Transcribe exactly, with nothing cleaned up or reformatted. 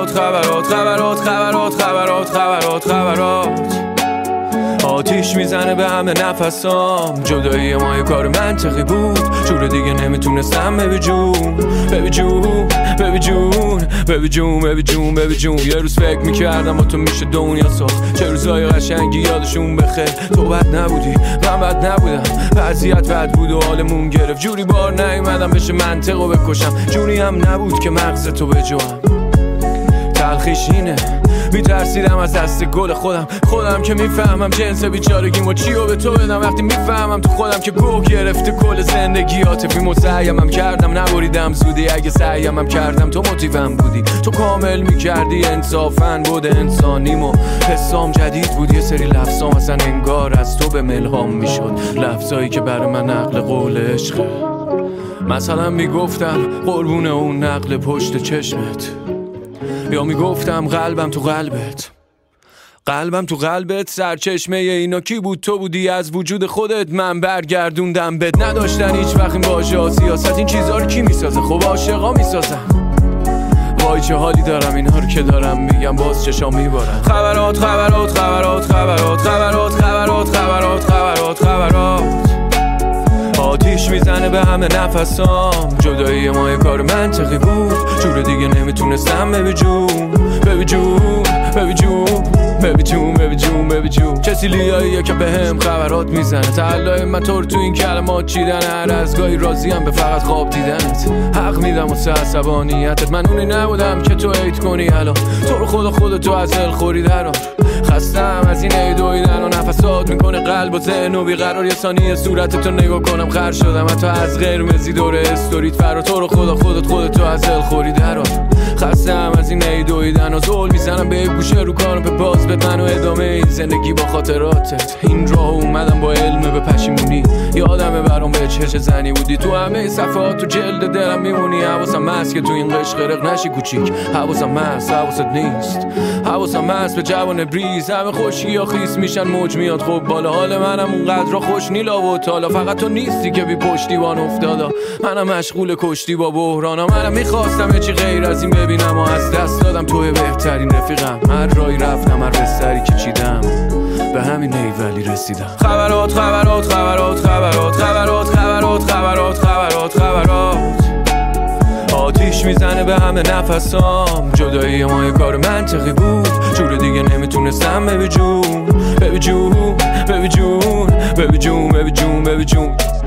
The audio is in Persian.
خبرات خبرات خبرات خبرات خبرات خبرات خبرات آتیش میزنه به همه نفسام، جدایی ما یه کار منطقی بود، جور دیگه نمیتونستم ببی جون ببی جون ببی جون ببی جون ببی جون ببی جون. یه روز فکر میکردم با تو میشه دنیا ساخت، چه روزای قشنگی یادشون بخیر. تو بد نبودی من بد نبودم، وضعیت بد بود و حالمون گرفت، جوری بار نیومدم بشه منطقو بکشم، جوری هم نبود که مغز تو بجوام. تلخیش اینه میترسیدم از دست گل خودم، خودم که میفهمم جنس بیچارگیمو چیو به تو بدم، وقتی میفهمم تو خودم که گوه گرفته کل زندگی. عاطفی مسیمم کردم نبریدم زودی، اگه سعیمم کردم تو موتیوم بودی، تو کامل میکردی انصافاً بود انسانیمو. حسام جدید بود، یه سری لفظام اصلا انگار از تو به ملهام میشد، لفظایی که برای من نقل قول عشقه. مثلا میگفتم قربون اون نقل پشت چشمت، یا میگفتم قلبم تو قلبت، قلبم تو قلبت. سرچشمه اینا کی بود؟ تو بودی، از وجود خودت من برگردوندم بد. نداشتن هیچ وقت این باشه سیاست، این چیزا رو کی میسازه؟ خب عاشقا میسازن. وای چه حالی دارم اینا رو که دارم میگم باز چشام میبارم. خبرات خبرات خبرات خبرات خبرات خبرات خبرات خبرات خبرات آتیش میزنه به همه نفسام، جدایی ما یه کار منطقی بود، جور دیگه نمیتونستم ببی جون ببی جون ببی جون ببی جون ببی جون ببی جون. کسی لیاییه که به هم خبرات میزنه، تعلای من تو رو تو این کلمات چیدن، هر از گاهی راضیم به فقط خواب دیدنت. حق میدم واسه عصبانیتت، من اونی نبودم که تو عید کنی الان، تو رو خدا خودتو از دل خوری درار. خستم از این ایدویدن و نفسات میکنه قلب و ذهن و بیقرار. یه ثانیه صورتتو نگاه کنم خر شدم، حتی از قرمزی دور استوریت فرا، تو رو خدا خودت خودتو از دل خوری درار. خستم از این ایدویدن و زول میزنم به گوشه رو کارم به باز به من و ادامه این زندگی با خاطراتت. این راه اومدم با علم به پشیمونی، یادمه برام به چه زنی بودی، تو همه صفحات تو جلد دلم میمونی. حواسم هست که تو این قشق غرق نشی کوچیک، حواسم هست حواست نیست، حواسم هست به جوان بریز. همه خوشی یا خیس میشن موج میاد، خب بالا حال منم اونقدر خوش نیلا و تالا، فقط تو نیستی که بی پشتیبان افتادا. منم مشغول کشتی با بحرانا، منم میخواستم یه چی غیر از این ببینم و از دست دادم توی بهترین رفیقم. هر رای رفتم هر بستری که چیدم به همین ایولی رسیدم. خبرات خبرات خبرات خبرات خبرات خبرات خبرات خبرات خبرات آتیش میزنه به همه نفسام، جدایی ما یه کار منطقی بود، جور دیگه نمیتونستم ببی جون ببی جون ببی جون ببی جون ببی جون ببی جون.